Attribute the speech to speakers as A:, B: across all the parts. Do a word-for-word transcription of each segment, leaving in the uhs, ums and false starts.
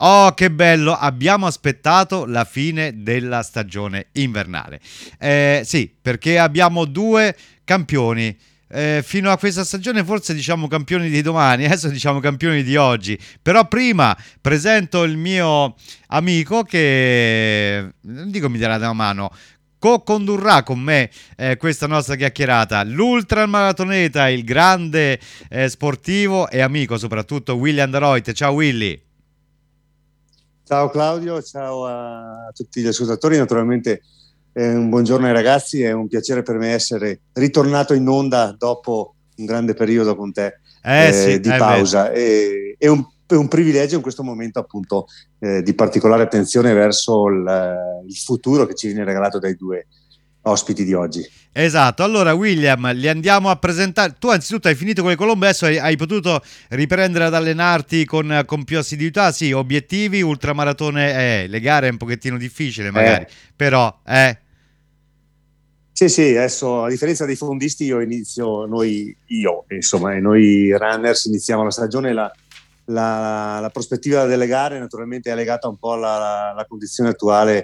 A: Oh, che bello! Abbiamo aspettato la fine della stagione invernale. Eh, sì, perché abbiamo due campioni. Eh, fino a questa stagione forse diciamo campioni di domani, adesso diciamo campioni di oggi. Però prima presento il mio amico che, non dico mi darà una mano, co-condurrà con me eh, questa nostra chiacchierata, l'ultramaratoneta, il grande eh, sportivo e amico soprattutto William Deroit. Ciao Willy.
B: Ciao Claudio, ciao a tutti gli ascoltatori, naturalmente eh, un buongiorno ai ragazzi, è un piacere per me essere ritornato in onda dopo un grande periodo con te
A: Eh
B: eh,
A: sì,
B: di
A: eh beh.
B: pausa e, è, un, è un privilegio in questo momento appunto eh, di particolare attenzione verso il, il futuro che ci viene regalato dai due ospiti di oggi.
A: Esatto, allora William, li andiamo a presentare. Tu anzitutto hai finito con le colombe, adesso hai, hai potuto riprendere ad allenarti con, con più assiduità. Sì, obiettivi, ultramaratone, eh, le gare è un pochettino difficile magari,
B: Eh,
A: però, eh,
B: Sì, sì, adesso a differenza dei fondisti io inizio, noi, io insomma, e noi runners iniziamo la stagione, la, la, la prospettiva delle gare naturalmente è legata un po' alla, alla condizione attuale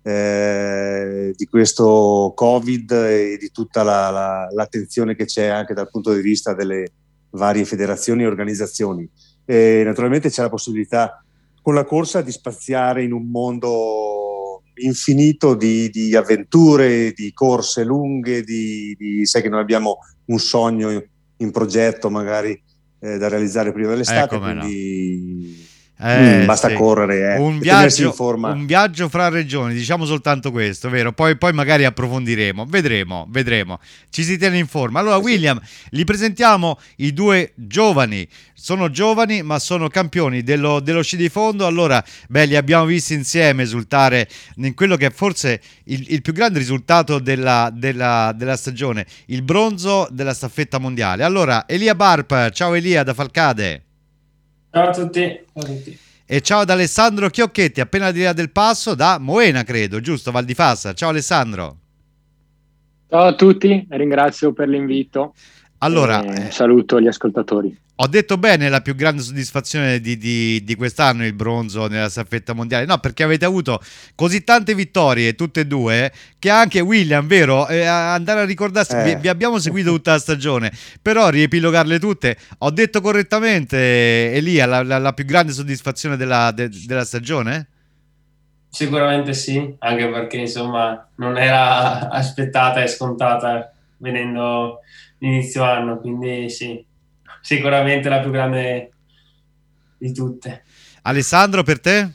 B: eh, di questo Covid e di tutta la, la, l'attenzione che c'è anche dal punto di vista delle varie federazioni e organizzazioni. E naturalmente c'è la possibilità con la corsa di spaziare in un mondo infinito di, di avventure, di corse lunghe, di, di, sai che noi abbiamo un sogno in, in progetto magari eh, da realizzare prima
A: eh
B: dell'estate,
A: come no.
B: quindi mm,
A: Eh
B: basta
A: sì,
B: correre eh,
A: un
B: e tenersi in
A: viaggio,
B: forma.
A: un viaggio fra regioni, diciamo soltanto questo, vero? Poi, poi magari approfondiremo, vedremo, vedremo. Ci si tiene in forma. Allora,
B: Eh sì.
A: William, li presentiamo i due giovani. Sono giovani, ma sono campioni dello, dello sci di fondo. Allora, beh, li abbiamo visti insieme esultare in quello che è forse il, il più grande risultato della, della, della stagione, il bronzo della staffetta mondiale. Allora, Elia Barp, ciao Elia da Falcade.
C: Ciao a tutti. Ciao a tutti.
A: E ciao ad Alessandro Chiocchetti, appena di là del passo, da Moena, credo, giusto? Val di Fassa. Ciao Alessandro.
D: Ciao a tutti, ringrazio per l'invito
A: Allora,
D: e
A: eh,
D: saluto gli ascoltatori.
A: ho detto bene la più grande soddisfazione di, di- di quest'anno, il bronzo nella staffetta mondiale. No, perché avete avuto così tante vittorie, tutte e due, che anche William, vero? Eh, andare a ricordarsi, vi,
B: Eh.
A: vi abbiamo seguito tutta la stagione, però riepilogarle tutte. Ho detto correttamente, Elia, la, la- la più grande soddisfazione della, de- della stagione?
C: Sicuramente sì, anche perché insomma non era aspettata e scontata venendo l'inizio anno, quindi sì, sicuramente la più grande di tutte.
A: Alessandro, per te?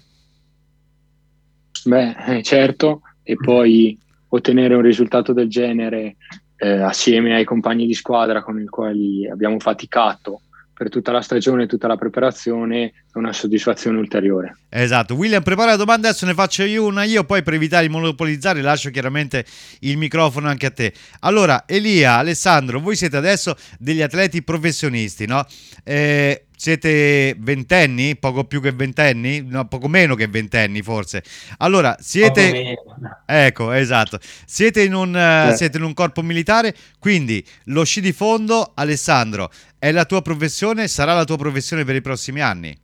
D: Beh, eh, certo, e poi ottenere un risultato del genere eh, assieme ai compagni di squadra con i quali abbiamo faticato per tutta la stagione e tutta la preparazione è una soddisfazione ulteriore.
A: Esatto, William prepara la domanda, adesso ne faccio io una io, poi per evitare di monopolizzare lascio chiaramente il microfono anche a te. Allora, Elia, Alessandro, voi siete adesso degli atleti professionisti, no? Eh, siete ventenni, poco più che ventenni, no, poco meno che ventenni forse. Allora,
C: Poco
A: siete...
C: meno.
A: Ecco, esatto. Siete in un, eh,
B: Eh.
A: siete in un corpo militare, quindi lo sci di fondo, Alessandro, è la tua professione, sarà la tua professione per i prossimi anni.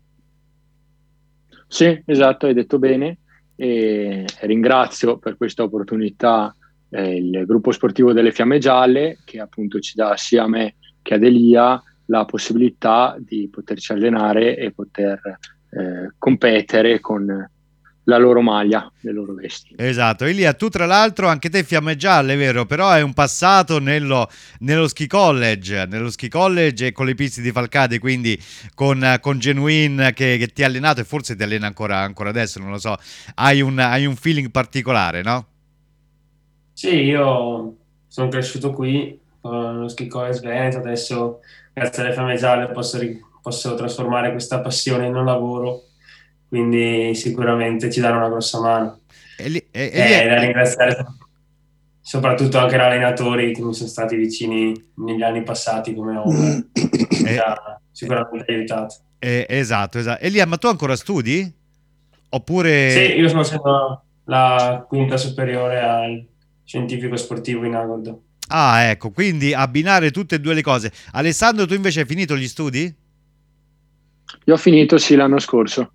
D: Sì, esatto, hai detto bene e ringrazio per questa opportunità eh, il gruppo sportivo delle Fiamme Gialle che appunto ci dà sia a me che ad Elia la possibilità di poterci allenare e poter eh, competere con la loro maglia, le loro vesti.
A: Esatto, Elia, tu tra l'altro anche te fiamme gialle, vero? Però hai un passato nello, nello ski college, nello ski college e con le piste di Falcade, quindi con, con Genuine che, che ti ha allenato e forse ti allena ancora, ancora adesso, non lo so. Hai un, hai un feeling particolare, no?
C: Sì, io sono cresciuto qui con lo Ski College Veneto, adesso grazie alle Fiamme Gialle posso, ri- posso trasformare questa passione in un lavoro, quindi sicuramente ci danno una grossa mano.
A: Eli- e- Elia,
C: E da ringraziare soprattutto anche gli allenatori che mi sono stati vicini negli anni passati come Homer, mi
A: eh,
C: ha sicuramente aiutato.
A: eh, esatto, esatto. Elia, ma tu ancora studi?
C: Sì,
A: Oppure...
C: io sono facendo la quinta superiore al scientifico sportivo in Agordo.
A: Ah, ecco, quindi abbinare tutte e due le cose. Alessandro, tu invece hai finito gli studi?
D: Io ho finito sì l'anno scorso.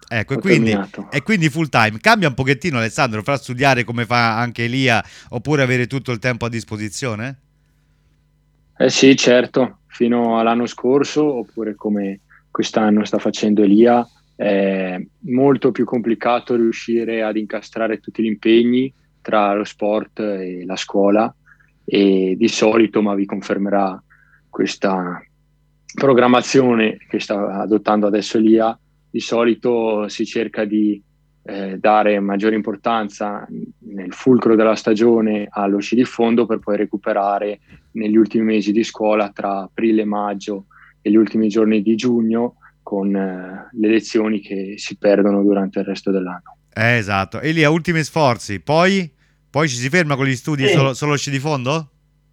A: Ecco, e
D: Ho
A: quindi,
D: terminato.
A: e quindi full time. Cambia un pochettino, Alessandro, fra studiare come fa anche Elia oppure avere tutto il tempo a disposizione?
D: Eh sì, certo, fino all'anno scorso, oppure come quest'anno sta facendo Elia, è molto più complicato riuscire ad incastrare tutti gli impegni tra lo sport e la scuola, e di solito, ma vi confermerà questa programmazione che sta adottando adesso Elia, di solito si cerca di eh, dare maggiore importanza nel fulcro della stagione allo sci di fondo per poi recuperare negli ultimi mesi di scuola, tra aprile e maggio e gli ultimi giorni di giugno, con eh, le lezioni che si perdono durante il resto dell'anno.
A: Eh, esatto. Elia, ultimi sforzi. Poi, poi ci si ferma con gli studi
C: Sì.
A: solo, solo sci di fondo?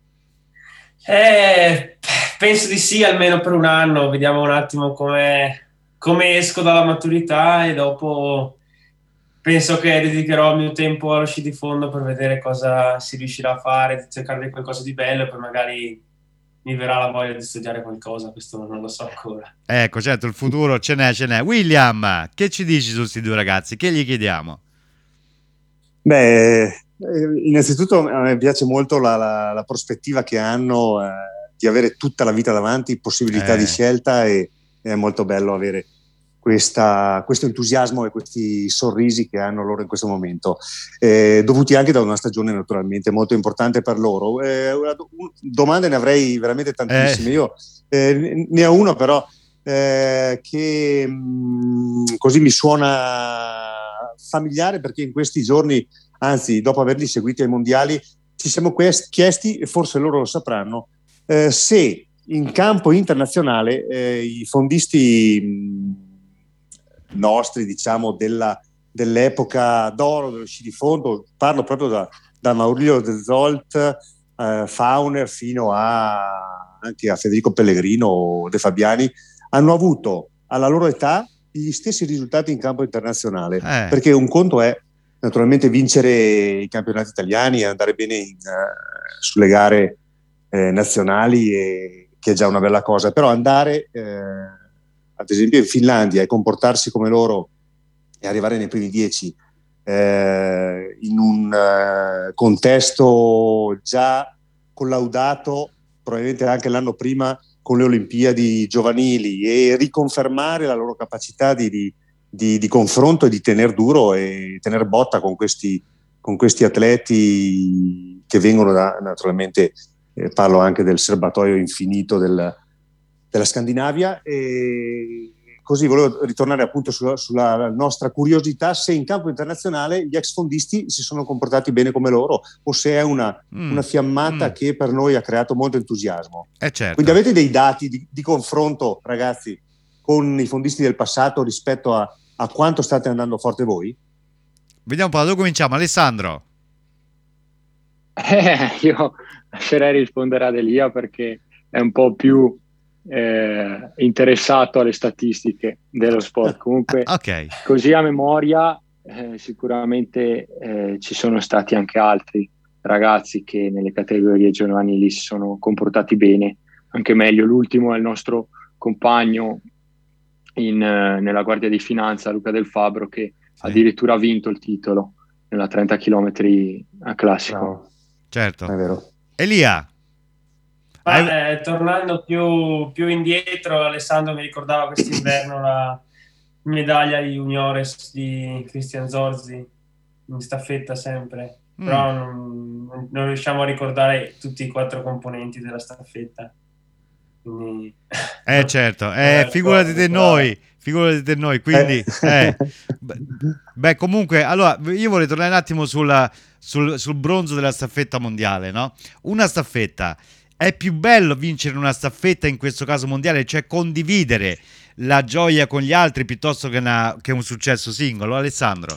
C: Eh, penso di sì, almeno per un anno. Vediamo un attimo come, come esco dalla maturità, e dopo penso che dedicherò il mio tempo allo sci di fondo per vedere cosa si riuscirà a fare, cercare di qualcosa di bello, e poi magari mi verrà la voglia di studiare qualcosa. Questo non lo so ancora.
A: Ecco, certo, il futuro ce n'è, ce n'è. William, che ci dici su questi due ragazzi? Che gli chiediamo?
B: Beh, innanzitutto a me piace molto la, la, la prospettiva che hanno, eh, di avere tutta la vita davanti, possibilità
A: Eh.
B: di scelta, e, e è molto bello avere questa, questo entusiasmo e questi sorrisi che hanno loro in questo momento, eh, dovuti anche da una stagione naturalmente molto importante per loro. Eh, una do- domande ne avrei veramente tantissime.
A: Eh.
B: Io eh, ne ho una però eh, che mh, così mi suona familiare, perché in questi giorni, anzi dopo averli seguiti ai mondiali, ci siamo quest- chiesti, e forse loro lo sapranno, eh, se in campo internazionale eh, i fondisti mh, nostri, diciamo, della, dell'epoca d'oro dello sci di fondo, parlo proprio da, da Maurizio De Zolt, eh, Fauner, fino a, anche a Federico Pellegrino o De Fabiani, hanno avuto alla loro età gli stessi risultati in campo internazionale,
A: Eh.
B: perché un conto è naturalmente vincere i campionati italiani e andare bene in, uh, sulle gare eh, nazionali, e, che è già una bella cosa, però andare eh, ad esempio in Finlandia e comportarsi come loro e arrivare nei primi dieci eh, in un uh, contesto già collaudato probabilmente anche l'anno prima con le Olimpiadi giovanili, e riconfermare la loro capacità di, di, di, di confronto e di tener duro e tener botta con questi, con questi atleti che vengono da, naturalmente, eh, parlo anche del serbatoio infinito del, della Scandinavia. E così volevo ritornare appunto sulla, sulla nostra curiosità, se in campo internazionale gli ex fondisti si sono comportati bene come loro, o se è una, mm. una fiammata mm. che per noi ha creato molto entusiasmo.
A: Eh certo.
B: Quindi avete dei dati di, di confronto, ragazzi, con i fondisti del passato rispetto a, a quanto state andando forte voi?
A: Vediamo un po', da dove cominciamo? Alessandro?
D: Eh, io lascerei rispondere ad Elia, perché è un po' più eh, interessato alle statistiche dello sport. Comunque,
A: okay.
D: Così a memoria, eh, sicuramente eh, ci sono stati anche altri ragazzi che nelle categorie giovanili si sono comportati bene, anche meglio. L'ultimo è il nostro compagno in, eh, nella Guardia di Finanza, Luca Del Fabbro, che sì. addirittura ha vinto il titolo nella trenta chilometri a classico.
B: Bravo.
A: Certo.
B: È vero.
A: Elia?
C: Ma, eh, tornando più, più indietro, Alessandro mi ricordava quest'inverno la medaglia di juniores di Christian Zorzi in staffetta sempre, mm. però non, non riusciamo a ricordare tutti i quattro componenti della staffetta. Quindi...
A: Eh certo, eh, figurati di noi, figurati di noi, quindi eh. Beh, comunque, allora io vorrei tornare un attimo sulla, sul, sul bronzo della staffetta mondiale, no? Una staffetta, è più bello vincere una staffetta in questo caso mondiale, cioè condividere la gioia con gli altri piuttosto che, una, che un successo singolo, Alessandro?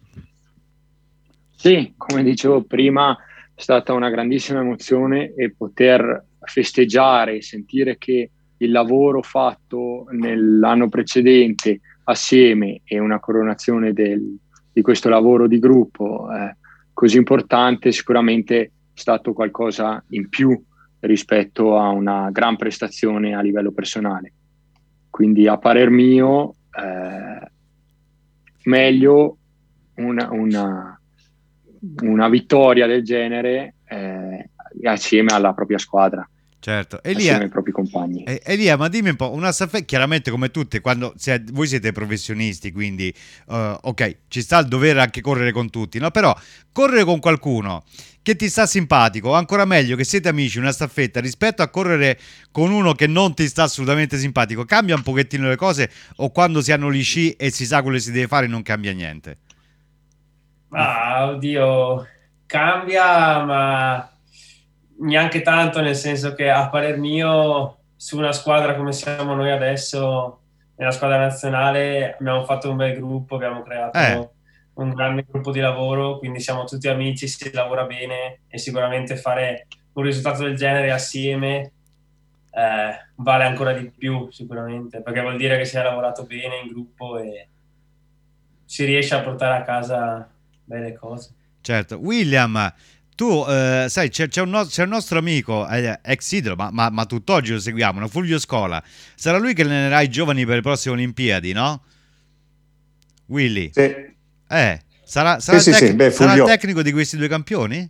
D: Sì, come dicevo prima, è stata una grandissima emozione, e poter festeggiare e sentire che il lavoro fatto nell'anno precedente assieme e una coronazione del, di questo lavoro di gruppo eh, così importante, sicuramente è stato qualcosa in più rispetto a una gran prestazione a livello personale. Quindi a parer mio eh, meglio una, una, una vittoria del genere eh, assieme alla propria squadra.
A: Certo, Elia,
D: assieme ai propri compagni.
A: Elia, ma dimmi un po', una staffetta, chiaramente come tutte, quando siete, voi siete professionisti, quindi uh, ok, ci sta il dovere anche correre con tutti, no? Però correre con qualcuno che ti sta simpatico, o ancora meglio che siete amici, una staffetta, rispetto a correre con uno che non ti sta assolutamente simpatico, cambia un pochettino le cose, o quando si hanno gli sci e si sa quello che si deve fare non cambia niente?
C: Ah, oddio, cambia, ma neanche tanto, nel senso che a parer mio su una squadra come siamo noi adesso, nella squadra nazionale, abbiamo fatto un bel gruppo, abbiamo creato
A: Eh.
C: un grande gruppo di lavoro, quindi siamo tutti amici, si lavora bene e sicuramente fare un risultato del genere assieme eh, vale ancora di più sicuramente, perché vuol dire che si è lavorato bene in gruppo e si riesce a portare a casa belle cose.
A: Certo, William, tu eh, sai, c'è, c'è, un no- c'è un nostro amico, eh, ex idolo, ma, ma, ma tutt'oggi lo seguiamo, no? Fulvio Scola. Sarà lui che allenerà i giovani per le prossime Olimpiadi, no? Willy?
B: Sì.
A: Eh, sarà, sarà,
B: sì,
A: il,
B: sì,
A: tec-
B: sì. Beh,
A: sarà il
B: Fulvio.
A: tecnico di questi due campioni?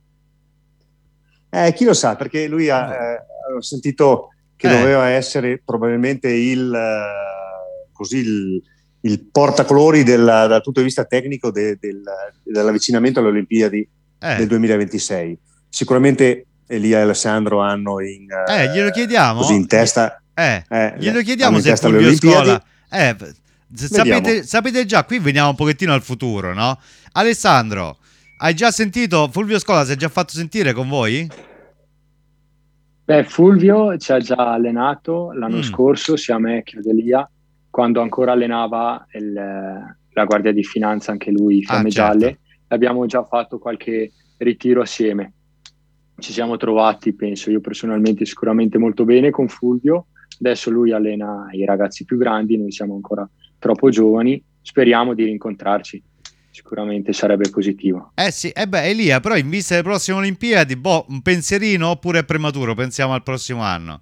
B: Eh, chi lo sa, perché lui ha eh, ho sentito che
A: Eh.
B: doveva essere probabilmente il eh, così il, il portacolori della, dal punto di vista tecnico de, del, dell'avvicinamento alle Olimpiadi
A: Eh.
B: del duemilaventisei. Sicuramente Elia e Alessandro hanno in,
A: Eh, glielo chiediamo?
B: così in testa
A: Eh,
B: eh,
A: glielo
B: hanno
A: chiediamo
B: in
A: se
B: testa le
A: Fulvio
B: Olimpiadi.
A: Scola... Eh, sapete, sapete già, qui veniamo un pochettino al futuro, no? Alessandro, hai già sentito, Fulvio Scola si è già fatto sentire con voi?
D: Beh, Fulvio ci ha già allenato l'anno
A: Mm.
D: scorso, sia me che Adelia, quando ancora allenava il, la Guardia di Finanza, anche lui, Fiamme
A: Ah, certo.
D: Gialle. Abbiamo già fatto qualche ritiro assieme. Ci siamo trovati, penso io personalmente, sicuramente molto bene con Fulvio. Adesso lui allena i ragazzi più grandi, noi siamo ancora troppo giovani. Speriamo di rincontrarci. Sicuramente sarebbe positivo.
A: Eh sì, e eh beh, Elia, però in vista delle prossime Olimpiadi, boh, un pensierino oppure è prematuro? Pensiamo al prossimo anno.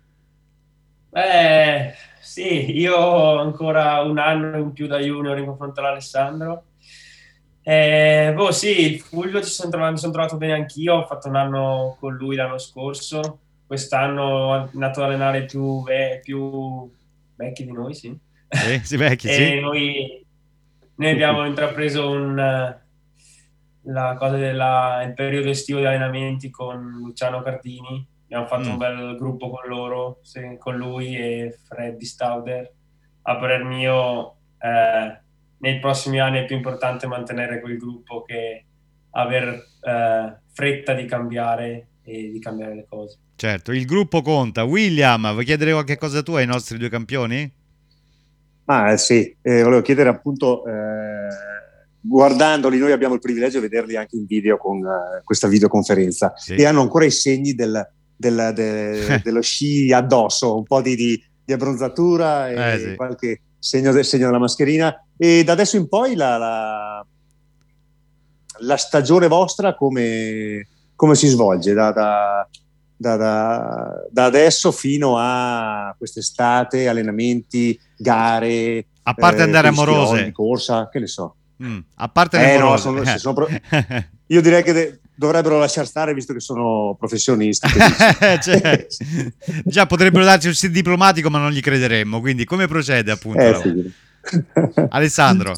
C: Beh, sì, io ho ancora un anno in più da junior in confronto all'Alessandro. Eh, boh, sì, il Fulvio ci sono trovato, mi sono trovato bene anch'io, ho fatto un anno con lui l'anno scorso. Quest'anno ho iniziato ad allenare più, ve- più vecchi di noi, sì.
A: Sì, sì, vecchi,
C: e
A: sì.
C: noi, noi abbiamo intrapreso un, la cosa della, il periodo estivo di allenamenti con Luciano Cardini. Abbiamo fatto
A: Mm.
C: un bel gruppo con loro, sì, con lui e Freddy Stauder. A parer mio, eh, nei prossimi anni è più importante mantenere quel gruppo che aver eh, fretta di cambiare e di cambiare le cose.
A: Certo, il gruppo conta. William, vuoi chiedere qualche cosa tu ai nostri due campioni?
B: Ah, eh, sì, eh, volevo chiedere appunto, eh, guardandoli, noi abbiamo il privilegio di vederli anche in video con uh, questa videoconferenza,
A: Sì.
B: e hanno ancora i segni del, del, de, dello sci addosso, un po' di, di, di abbronzatura e
A: Eh, sì.
B: qualche segno, del, segno della mascherina. E da adesso in poi la, la, la stagione vostra come, come si svolge? Da, da, da, da, da adesso fino a quest'estate, allenamenti, gare,
A: A parte
B: eh,
A: andare a
B: quindi
A: Morose.
B: stironi, corsa, che ne so.
A: Mm, a parte le
B: Eh no,
A: Morose.
B: sono, sono pro- io direi che de- dovrebbero lasciar stare, visto che sono professionisti.
A: Cioè, già potrebbero darci un sì diplomatico, ma non gli crederemmo. Quindi come procede appunto?
B: Eh,
A: la-
B: figurati.
A: Alessandro.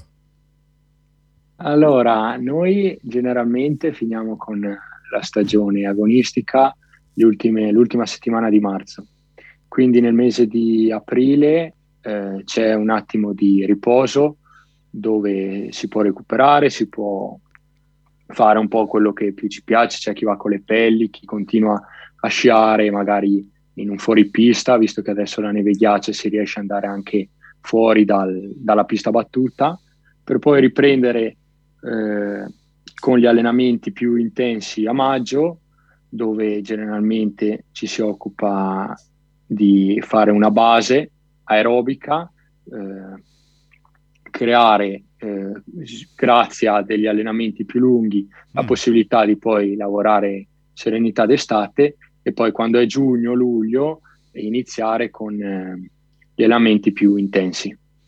D: Allora, noi generalmente finiamo con la stagione agonistica le ultime- l'ultima settimana di marzo. Quindi nel mese di aprile eh, c'è un attimo di riposo dove si può recuperare, si può fare un po' quello che più ci piace. C'è chi va con le pelli, chi continua a sciare magari in un fuoripista, visto che adesso la neve ghiaccia, si riesce ad andare anche fuori dal- dalla pista battuta, per poi riprendere eh, con gli allenamenti più intensi a maggio, dove generalmente ci si occupa di fare una base aerobica, eh, creare, eh, grazie a degli allenamenti più lunghi, la
A: Mm.
D: possibilità di poi lavorare serenità d'estate, e poi quando è giugno, luglio, iniziare con eh, gli allenamenti più intensi.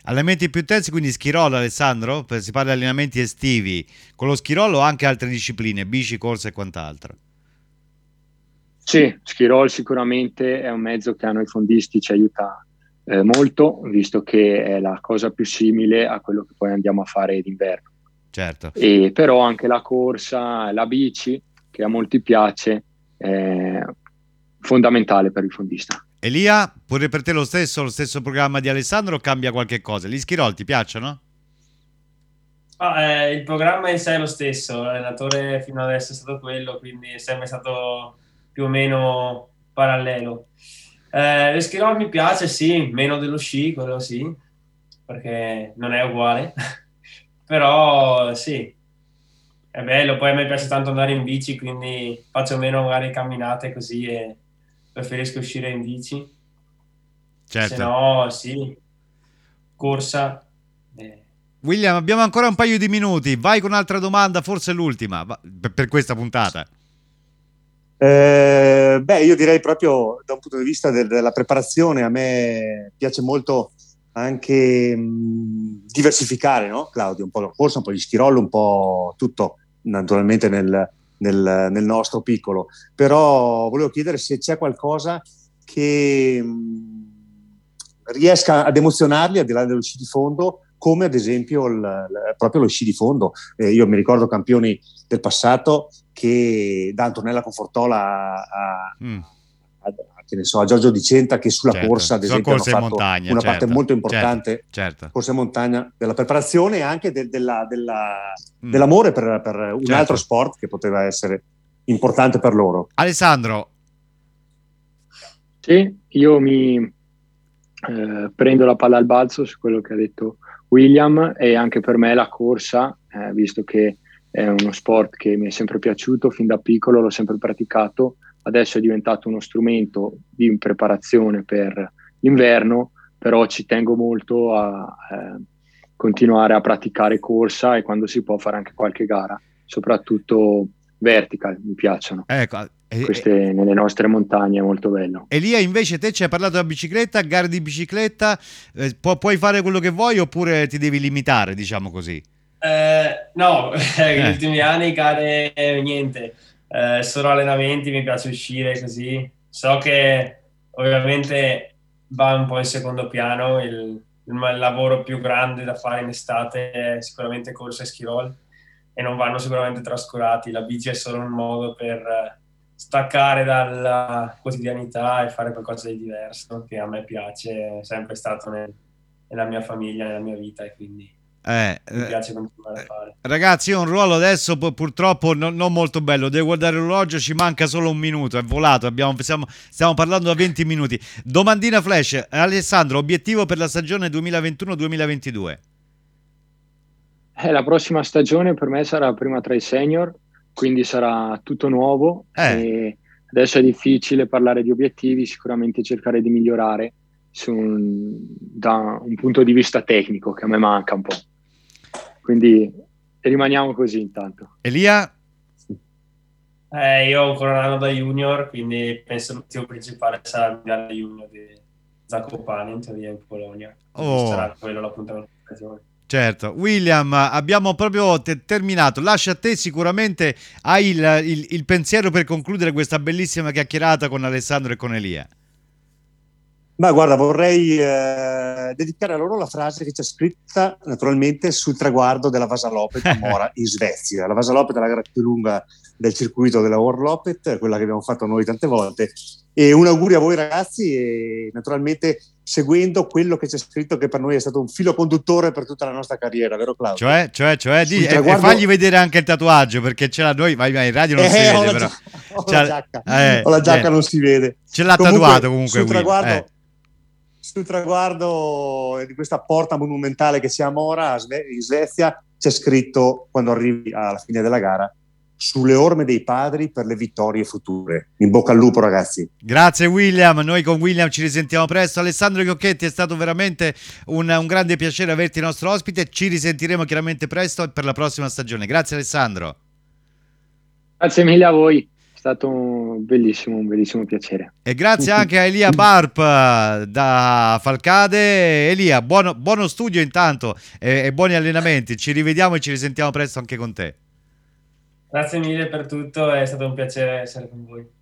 A: Allenamenti più intensi, quindi schirolo, Alessandro? Si parla di allenamenti estivi. Con lo schirolo o anche altre discipline, bici, corsa e quant'altro?
D: Sì, skirol sicuramente è un mezzo che a noi fondisti ci aiuta eh, molto, visto che è la cosa più simile a quello che poi andiamo a fare d'inverno.
A: Certo.
D: E però anche la corsa, la bici, che a molti piace, è fondamentale per il fondista.
A: Elia, pure per te lo stesso, lo stesso programma di Alessandro o cambia qualche cosa? Gli schirol ti piacciono?
C: Ah, eh, il programma in sé è lo stesso, l'allenatore fino adesso è stato quello, quindi è sempre stato più o meno parallelo. Eh, l'eschirol mi piace, sì, meno dello sci, quello sì, perché non è uguale, però sì, è bello. Poi a me piace tanto andare in bici, quindi faccio meno magari camminate così e preferisco uscire in bici.
A: Certo.
C: Se no, sì, corsa. Eh.
A: William, abbiamo ancora un paio di minuti, vai con un'altra domanda, forse l'ultima, per, per questa puntata.
B: Eh, beh, io direi proprio da un punto di vista del, della preparazione, a me piace molto anche mh, diversificare, no, Claudio? Un po' la corsa, un po' gli schirollo, un po' tutto, naturalmente nel, nel, nel nostro piccolo. Però volevo chiedere se c'è qualcosa che mh, riesca ad emozionarli al di là dello sci di fondo, come ad esempio il, il, proprio lo sci di fondo. Eh, io mi ricordo campioni del passato che da Antonella Confortola a, a, mm. a, a, che ne so, a Giorgio Di Centa, che sulla
A: certo.
B: corsa ad esempio
A: corsa
B: hanno fatto
A: montagna,
B: una
A: certo.
B: parte molto importante,
A: certo. certo.
B: corsa in montagna, della preparazione e anche de, della, della, mm. dell'amore per, per un
A: certo.
B: altro sport che poteva essere importante per loro.
A: Alessandro.
D: Sì, io mi eh, prendo la palla al balzo su quello che ha detto William, e anche per me la corsa, eh, visto che è uno sport che mi è sempre piaciuto, fin da piccolo l'ho sempre praticato, adesso è diventato uno strumento di preparazione per l'inverno, però ci tengo molto a eh, continuare a praticare corsa e quando si può fare anche qualche gara, soprattutto vertical, mi piacciono.
A: Ecco, e,
D: queste nelle nostre montagne è molto bello.
A: Elia, invece te ci hai parlato della bicicletta, gare di bicicletta, eh, pu- puoi fare quello che vuoi oppure ti devi limitare, diciamo così?
C: Eh, no, negli eh. ultimi anni gare eh, niente, eh, solo allenamenti, mi piace uscire così. So che ovviamente va un po' in secondo piano, il, il, il lavoro più grande da fare in estate è sicuramente corsa e skirol e non vanno sicuramente trascurati. La bici è solo un modo per staccare dalla quotidianità e fare qualcosa di diverso che a me piace, è sempre stato nel, nella mia famiglia, nella mia vita, e quindi
A: Eh,
C: mi piace continuare a fare.
A: Ragazzi, io ho un ruolo adesso purtroppo non, non molto bello, devo guardare l'orologio, ci manca solo un minuto, è volato, abbiamo, stiamo, stiamo parlando da venti minuti. Domandina flash, Alessandro, obiettivo per la stagione duemilaventuno duemilaventidue?
D: Eh, la prossima stagione per me sarà prima tra i senior, quindi sarà tutto nuovo,
A: eh.
D: e adesso è difficile parlare di obiettivi, sicuramente cercare di migliorare su un, da un punto di vista tecnico che a me manca un po'. Quindi rimaniamo così intanto.
A: Elia?
C: Eh, io ho ancora un anno da junior, quindi penso l'obiettivo principale sarà il mondiale junior di Zakopane, in teoria in Polonia.
A: Oh.
C: Sarà quello l'appuntamento di stagione.
A: Certo. William, abbiamo proprio te- terminato. Lascia a te, sicuramente hai il, il, il pensiero per concludere questa bellissima chiacchierata con Alessandro e con Elia.
B: Ma guarda, vorrei eh, dedicare a loro la frase che c'è scritta naturalmente sul traguardo della Vasaloppet a Mora in Svezia. La Vasaloppet è la gara più lunga del circuito della Worldloppet, quella che abbiamo fatto noi tante volte. E un augurio a voi ragazzi, e naturalmente seguendo quello che c'è scritto, che per noi è stato un filo conduttore per tutta la nostra carriera, vero Claudio?
A: Cioè, cioè, cioè, di,
B: traguardo...
A: e fagli vedere anche il tatuaggio, perché ce l'ha noi, vai, vai, in radio non eh, si vede,
B: ho
A: però.
B: La, ho la giacca, eh, ho la giacca
A: eh.
B: non si vede.
A: Ce l'ha comunque, tatuato comunque.
B: Sul traguardo,
A: eh.
B: sul traguardo di questa porta monumentale che si chiama Mora in Svezia c'è scritto, quando arrivi alla fine della gara, sulle orme dei padri per le vittorie future. In bocca al lupo ragazzi.
A: Grazie William, noi con William ci risentiamo presto. Alessandro Chiocchetti, è stato veramente un, un grande piacere averti nostro ospite, ci risentiremo chiaramente presto per la prossima stagione. Grazie Alessandro.
D: Grazie mille a voi, stato un bellissimo, un bellissimo piacere.
A: E grazie anche a Elia Barp da Falcade. Elia, buono, buono studio intanto e, e buoni allenamenti. Ci rivediamo e ci risentiamo presto anche con te.
C: Grazie mille per tutto, è stato un piacere essere con voi.